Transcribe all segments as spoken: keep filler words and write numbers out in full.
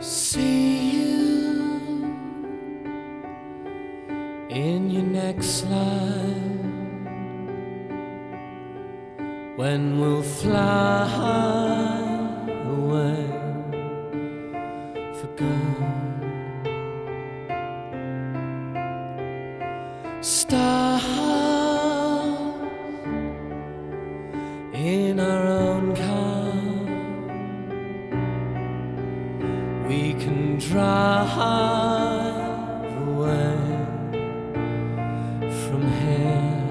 See you in your next life when we'll fly away for good. Stars in our own car, we can drive away from here,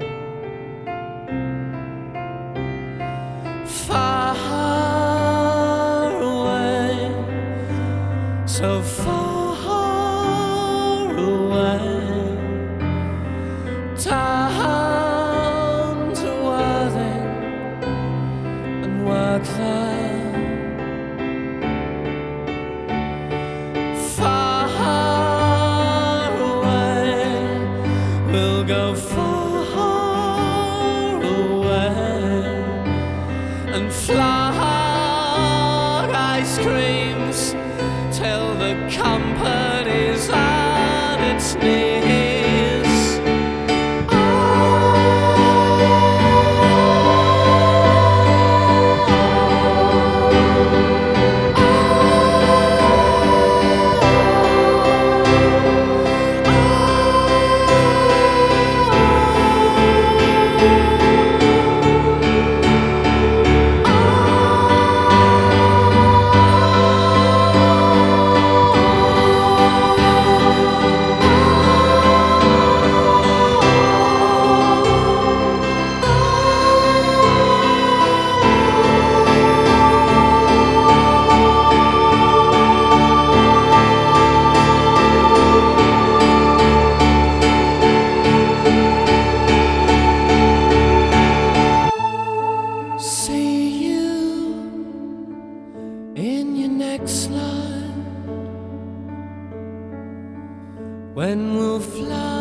far away, so far away, down to Worthing and work there. We'll go far away and fly ice creams till the company's on its knees. In your next life, when we'll fly